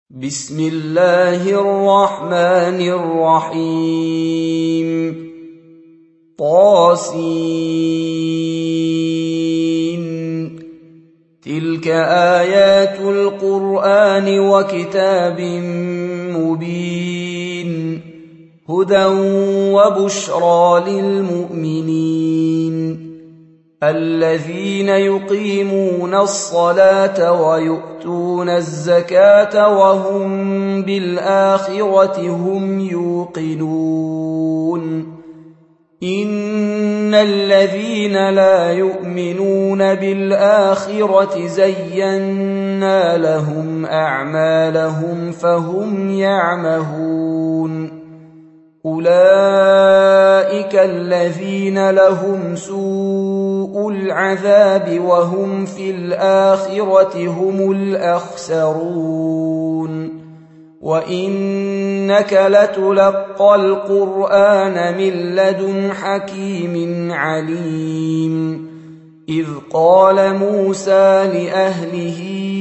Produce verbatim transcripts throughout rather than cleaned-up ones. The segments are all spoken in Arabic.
بسم الله الرحمن الرحيم. طاسين. تلك آيات القرآن وكتاب مبين، هدى وبشرى للمؤمنين الذين يقيمون الصلاة ويؤتون الزكاة وهم بالآخرة هم يوقنون. إن الذين لا يؤمنون بالآخرة زينا لهم أعمالهم فهم يعمهون. أولئك الذين لهم سوء العذاب وهم في الآخرة هم الأخسرون. وإنك لتلقى القرآن من لدن حكيم عليم. إذ قال موسى لأهله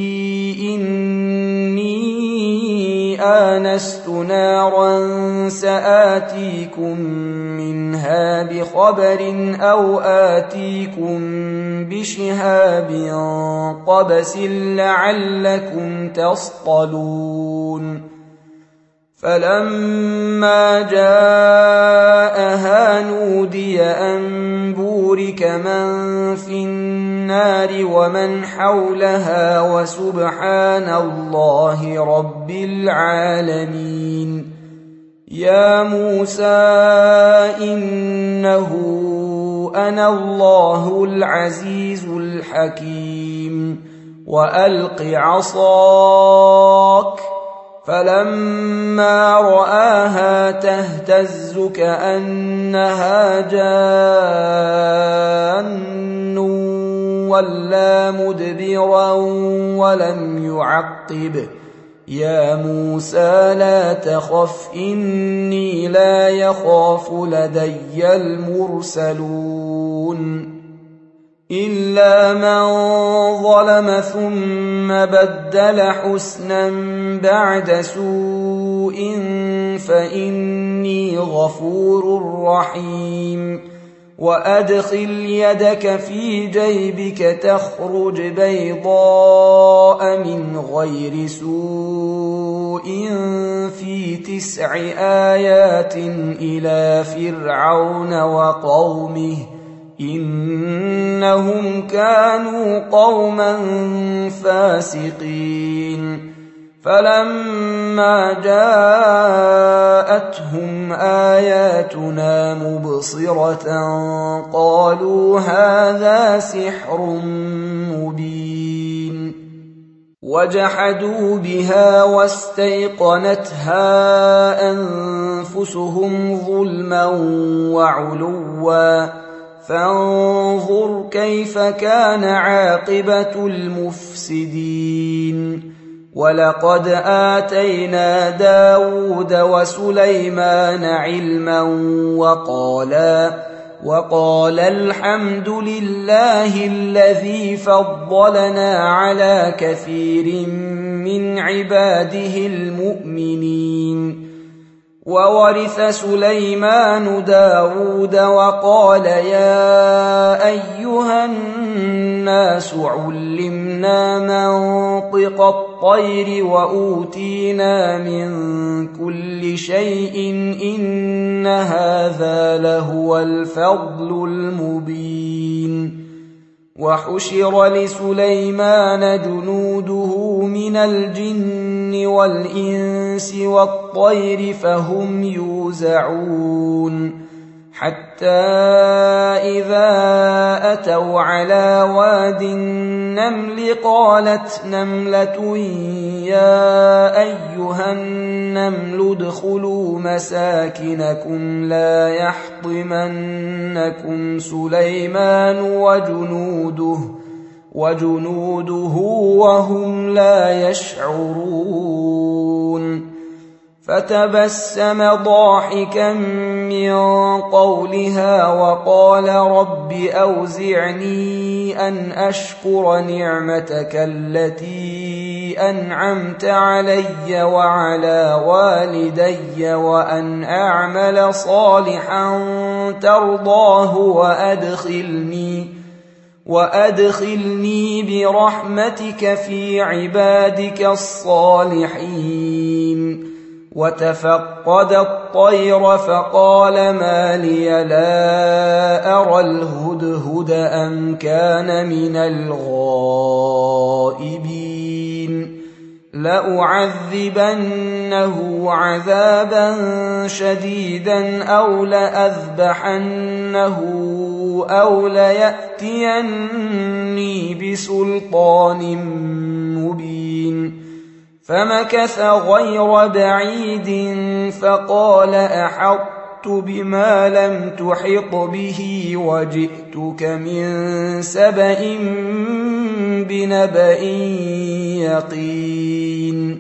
إني آنست نارا سآتيكم منها بخبر أو آتيكم بشهاب قبس لعلكم تصطلون. فلما جاءها نودي أن بورك من في النار ومن حولها وسبحان الله رب العالمين. يا موسى إنه أنا الله العزيز الحكيم. وألق عصاك. فلما رآها تهتز كأنها جان ولا مدبرا ولم يعقب. يا موسى لا تخف إني لا يخاف لدي المرسلون. إلا من ظلم ثم بدل حسنا بعد سوء فإني غفور رحيم. وأدخل يدك في جيبك تخرج بيضاء من غير سوء في تسع آيات إلى فرعون وقومه إنهم كانوا قوما فاسقين. فلما جاءتهم آياتنا مبصرة قالوا هذا سحر مبين. وجحدوا بها واستيقنتها أنفسهم ظلما وعلوا فانظر كيف كان عاقبة المفسدين. ولقد آتينا داود وسليمان علما وقالا وقال الحمد لله الذي فضلنا على كثير من عباده المؤمنين. وورث سليمان داود وقال يا أيها الناس علمنا منطق الطير وأوتينا من كل شيء إن هذا لهو الفضل المبين. وحشر لسليمان جنوده من الجن والإنس والطير فهم يوزعون. حتى إذا أتوا على واد النمل قالت نملة يا أيها النمل ادخلوا مساكنكم لا يحطمنكم سليمان وجنوده وجنوده وهم لا يشعرون. فتبسم ضاحكا من قولها وقال رب أوزعني أن أشكر نعمتك التي أنعمت علي وعلى والدي وأن أعمل صالحا ترضاه وأدخلني وأدخلني برحمتك في عبادك الصالحين. وتفقد الطير فقال ما لي لا أرى الهدهد أم كان من الغائبين لأعذبنه عذابا شديدا أو لأذبحنه أو ليأتيني بسلطان مبين. فمكث غير بعيد فقال أحطت بما لم تحط به وجئتك من سبأ بنبأ يقين.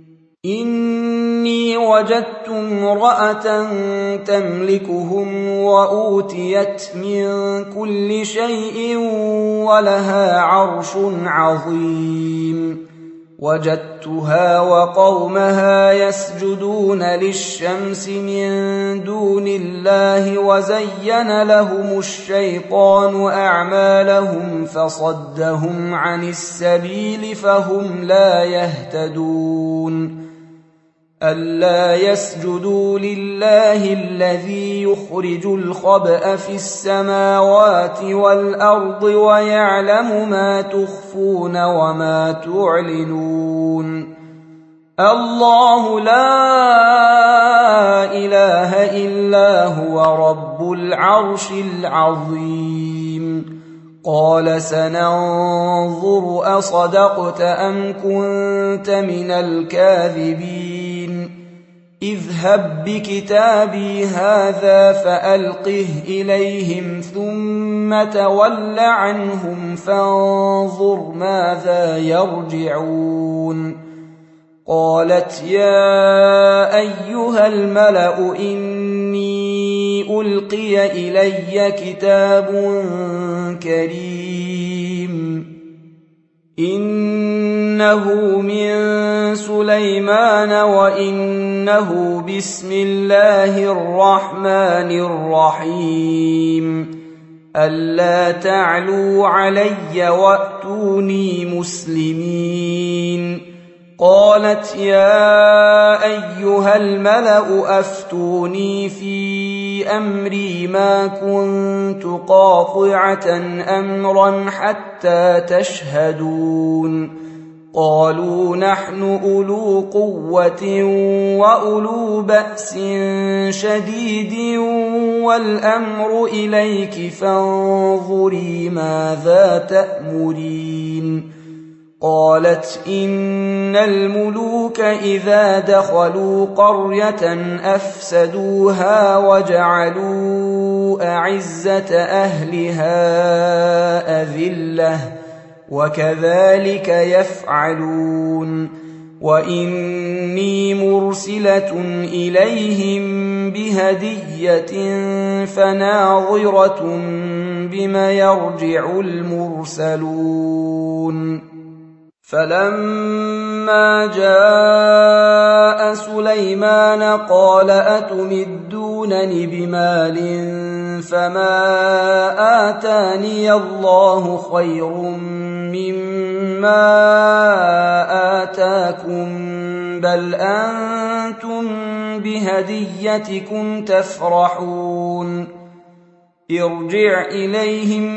إني وجدت امرأة تملكهم وأوتيت من كل شيء ولها عرش عظيم. وجدتها وقومها يسجدون للشمس من دون الله وزين لهم الشيطان أعمالهم فصدهم عن السبيل فهم لا يهتدون. ألا يسجدوا لله الذي يخرج الخبأ في السماوات والأرض ويعلم ما تخفون وما تعلنون. الله لا إله إلا هو رب العرش العظيم. قال سننظر أصدقت أم كنت من الكاذبين. اذهب بكتابي هذا فألقه إليهم ثم تول عنهم فانظر ماذا يرجعون. قالت يا أيها الملأ إني ألقي إلي كتاب كريم إنه من سليمان وإنه بسم الله الرحمن الرحيم. ألا تعلوا علي وأتوني مسلمين. قالت يا أيها الملأ أفتوني في أمري ما كنت قاطعة أمرا حتى تشهدون. قالوا نحن أولو قوة وأولو بأس شديد والأمر إليك فانظري ماذا تأمرين. قالت إن الملوك إذا دخلوا قرية أفسدوها وجعلوا أعزة أهلها أذلة وكذلك يفعلون. وإني مرسلة إليهم بهدية فناظرة بما يرجع المرسلون. فلما جاء سليمان قال أتمدونني بمال فما آتاني الله خير مما آتاكم بل أنتم بهديتكم تفرحون. ارجع إليهم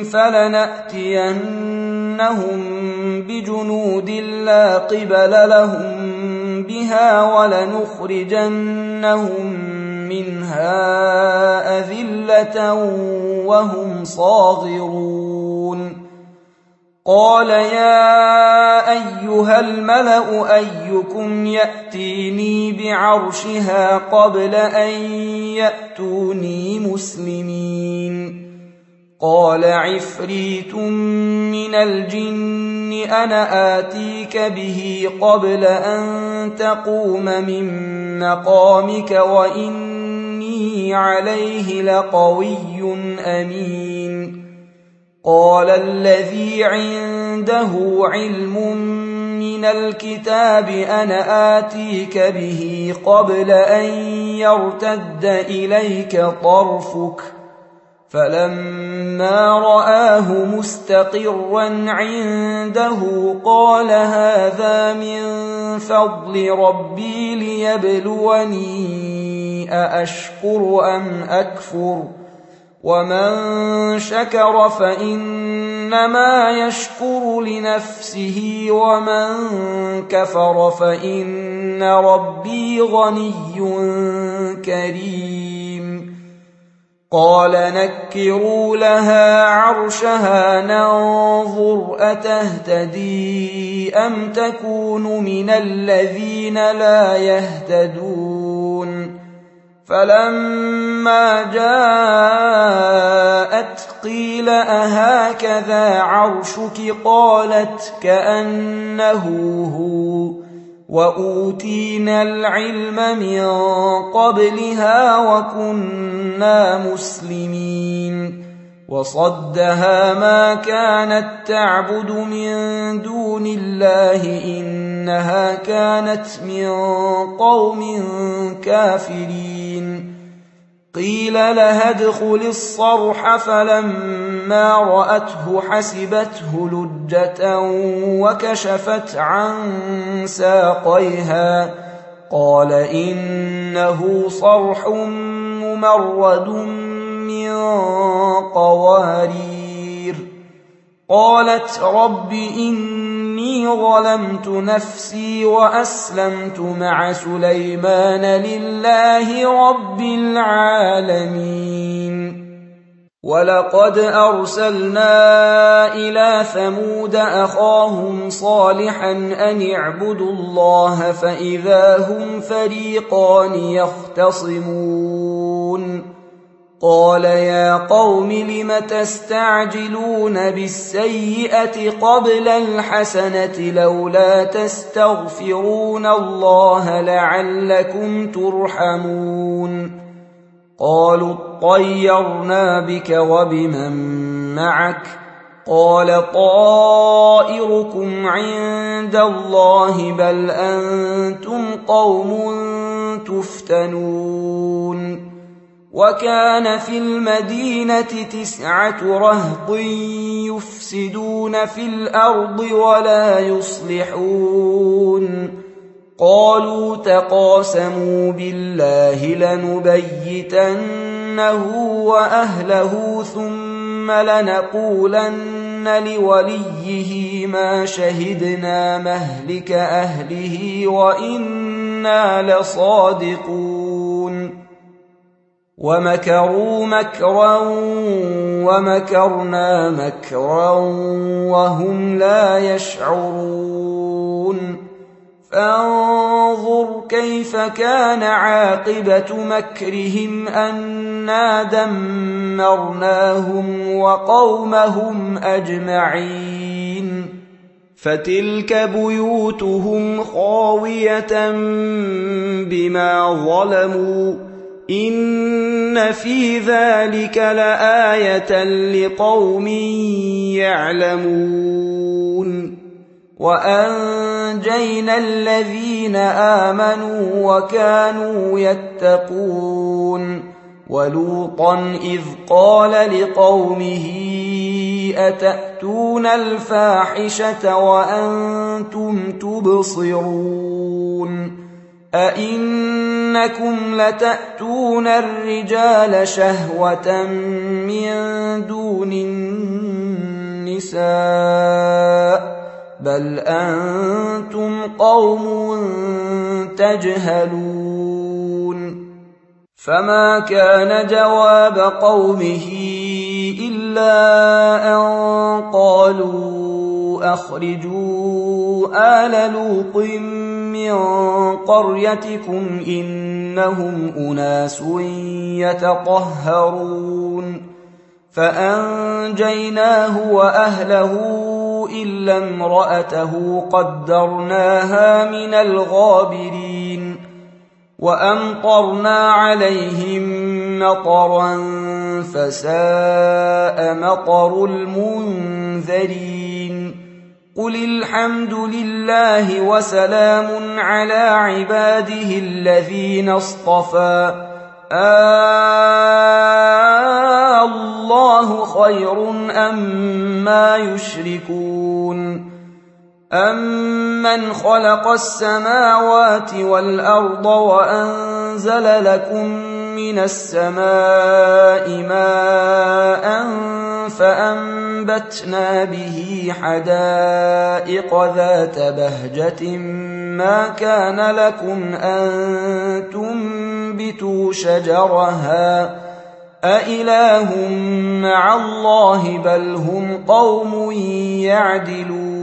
فلنأتينهم بجنود لا قبل لهم بها ولنخرجنهم منها أذلة وهم صاغرون. قال يا أيها الملأ أيكم يأتيني بعرشها قبل أن يأتوني مسلمين. قال عفريت من الجن أنا آتيك به قبل أن تقوم من مقامك وإني عليه لقوي أمين. قال الذي عنده علم من من الكتاب أنا آتيك به قبل أن يرتد إليك طرفك فلما رآه مستقرا عنده قال هذا من فضل ربي ليبلوني أأشكر أم أكفر ومن شكر فإنما يشكر لنفسه ومن كفر فإن ربي غني كريم قال نكروا لها عرشها ننظر أتهتدي أم تكون من الذين لا يهتدون فلما جاءت قيل أهكذا عرشك قالت كأنه هو وأوتينا العلم من قبلها وكنا مسلمين وصدها ما كانت تعبد من دون الله إنها كانت من قوم كافرين قيل لها ادخل الصرح فلما رأته حسبته لجة وكشفت عن ساقيها قال إنه صرح ممرد من قوارير قالت رب إني ظلمت نفسي وأسلمت مع سليمان لله رب العالمين ولقد أرسلنا إلى ثمود أخاهم صالحا أن اعبدوا الله فإذا هم فريقان يختصمون قال يا قوم لم تستعجلون بالسيئة قبل الحسنة لولا تستغفرون الله لعلكم ترحمون قالوا اطيرنا بك وبمن معك قال طائركم عند الله بل أنتم قوم تفتنون وكان في المدينة تسعة رهط يفسدون في الأرض ولا يصلحون قالوا تقاسموا بالله لنبيتنه وأهله ثم لنقولن لوليه ما شهدنا مهلك أهله وإنا لصادقون ومكروا مكرا ومكرنا مكرا وهم لا يشعرون فانظر كيف كان عاقبة مكرهم أنا دمرناهم وقومهم أجمعين فتلك بيوتهم خاوية بما ظلموا إن في ذلك لآية لقوم يعلمون وأنجينا الذين آمنوا وكانوا يتقون ولوطا إذ قال لقومه أتأتون الفاحشة وأنتم تبصرون أئنكم لتأتون الرجال شهوة من دون النساء بل أنتم قوم تجهلون فما كان جواب قومه إلا أن قالوا أخرجوا آل لوط من قريتكم إنهم أناس يتطهرون فأنجيناه وأهله إلا امرأته قدرناها من الغابرين وأمطرنا عليهم مطرا فساء مطر المنذرين قل الحمد لله وسلام على عباده الذين اصطفى آه الله خير أما يشركون أمن خلق السماوات والأرض وأنزل لكم من السماء ماء فأنبتنا به حدائق ذات بهجة ما كان لكم أن تنبتوا شجرها أإله مع الله بل هم قوم يعدلون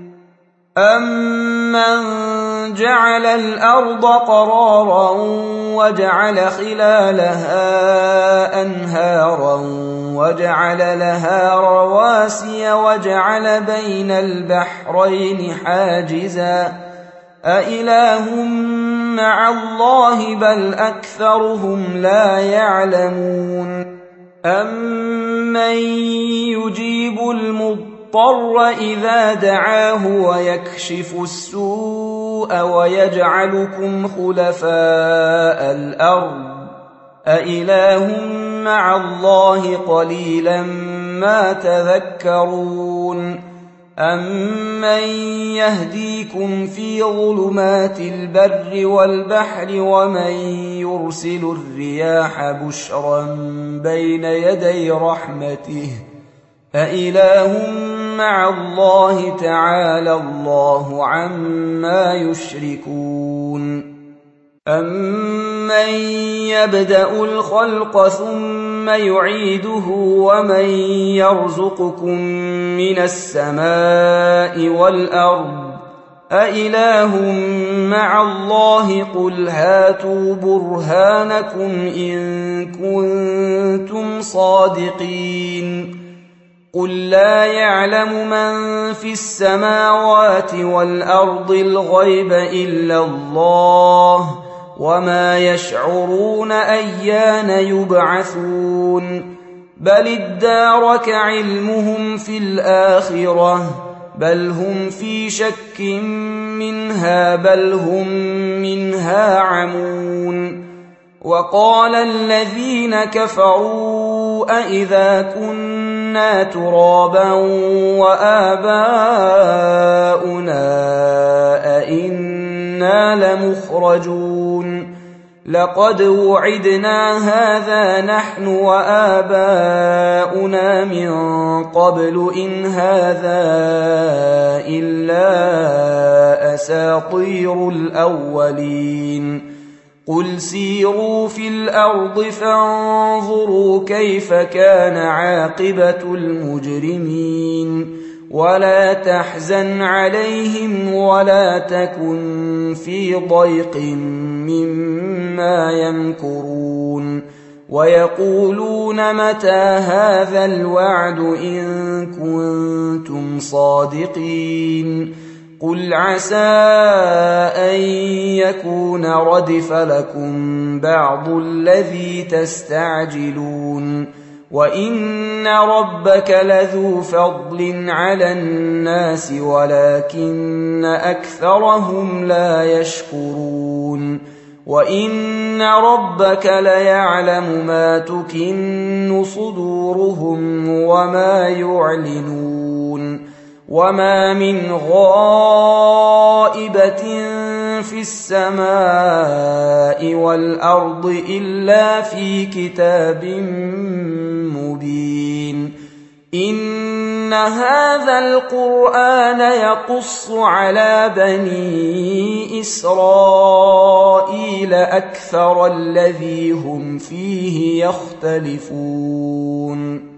أمن جعل الأرض قرارا وجعل خلالها أنهارا وجعل لها رواسي وجعل بين البحرين حاجزا أإله مع الله بل أكثرهم لا يعلمون أمن يجيب المضطر اضطر إذا دعاه ويكشف السوء ويجعلكم خلفاء الأرض أإله مع الله قليلا ما تذكرون أمن يهديكم في ظلمات البر والبحر ومن يرسل الرياح بشرا بين يدي رحمته أإله مع الله تعالى الله عما يشركون أمن يبدأ الخلق ثم يعيده ومن يرزقكم من السماء والأرض أإله مع الله قل هاتوا برهانكم إن كنتم صادقين قل لا يعلم من في السماوات والأرض الغيب إلا الله وما يشعرون أيان يبعثون بل ادارك علمهم في الآخرة بل هم في شك منها بل هم منها عمون وقال الذين كفروا أإذا كنا ترابا وآباؤنا أئنا لمخرجون لقد وعدنا هذا نحن وآباؤنا من قبل إن هذا إلا أساطير الأولين قل سيروا في الأرض فانظروا كيف كان عاقبة المجرمين ولا تحزن عليهم ولا تكن في ضيق مما يمكرون ويقولون متى هذا الوعد إن كنتم صادقين قل عسى أن يكون ردف لكم بعض الذي تستعجلون وإن ربك لذو فضل على الناس ولكن أكثرهم لا يشكرون وإن ربك ليعلم ما تكن صدورهم وما يعلنون وما من غائبة في السماء والأرض إلا في كتاب مبين إن هذا القرآن يقص على بني إسرائيل أكثر الذي هم فيه يختلفون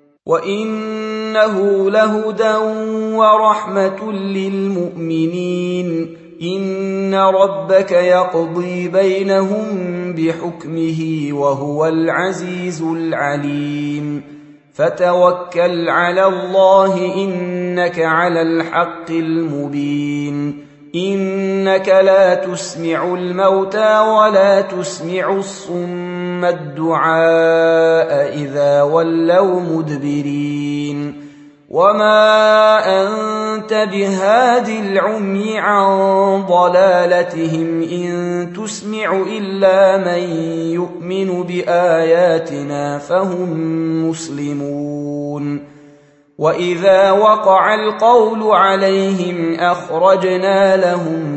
وإنه لهدى ورحمة للمؤمنين إن ربك يقضي بينهم بحكمه وهو العزيز العليم فتوكل على الله إنك على الحق المبين إنك لا تسمع الموتى ولا تسمع الصم الدعاء إذا ولوا مدبرين وما أنت بهاد العمي عن ضلالتهم إن تسمع إلا من يؤمن بآياتنا فهم مسلمون وإذا وقع القول عليهم أخرجنا لهم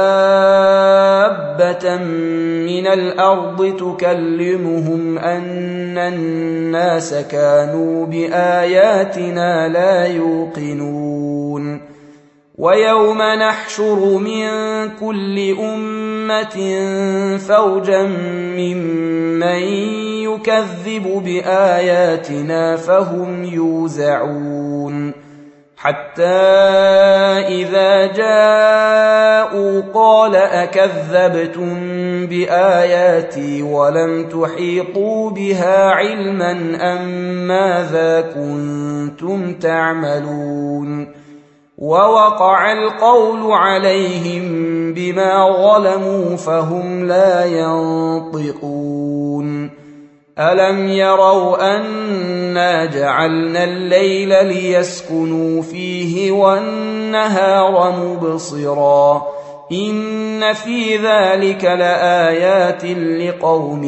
دابة من الأرض تكلمهم أن الناس كانوا بآياتنا لا يوقنون ويوم نحشر من كل أمة فوجا ممن يكذب بآياتنا فهم يوزعون حتى إذا جاءوا قال أكذبتم بآياتي ولم تحيطوا بها علما أم ماذا كنتم تعملون ووقع القول عليهم بما ظلموا فهم لا ينطقون ألم يروا أنا جعلنا الليل ليسكنوا فيه والنهار مبصرا إن في ذلك لآيات لقوم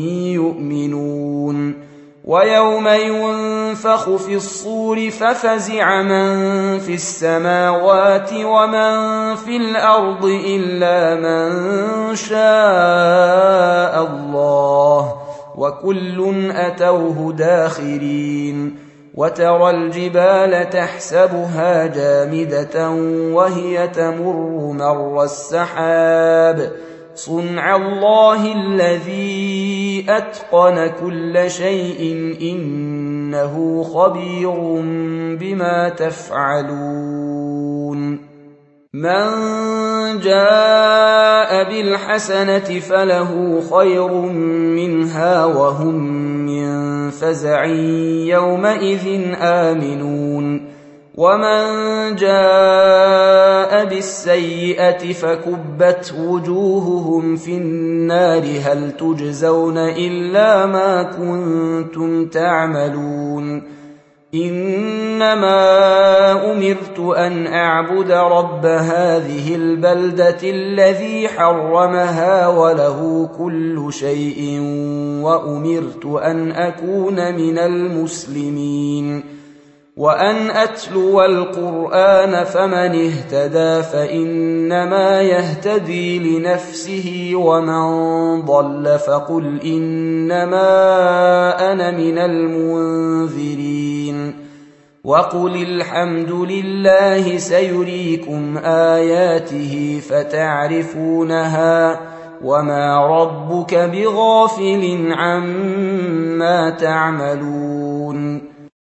يؤمنون ويوم ينفخ في الصور ففزع من في السماوات ومن في الأرض إلا من شاء الله وكل أتوه داخرين وترى الجبال تحسبها جامدة وهي تمر مر السحاب صنع الله الذي أتقن كل شيء إنه خبير بما تفعلون من جاء بالحسنة فله خير منها وهم من فزع يومئذ آمنون ومن جاء بالسيئة فكبت وجوههم في النار هل تجزون إلا ما كنتم تعملون إنما أمرت أن أعبد رب هذه البلدة الذي حرمها وله كل شيء وأمرت أن أكون من المسلمين وأن أتلو القرآن فمن اهتدى فإنما يهتدي لنفسه ومن ضل فقل إنما أنا من المنذرين وقل الحمد لله سيريكم آياته فتعرفونها وما ربك بغافل عما تعملون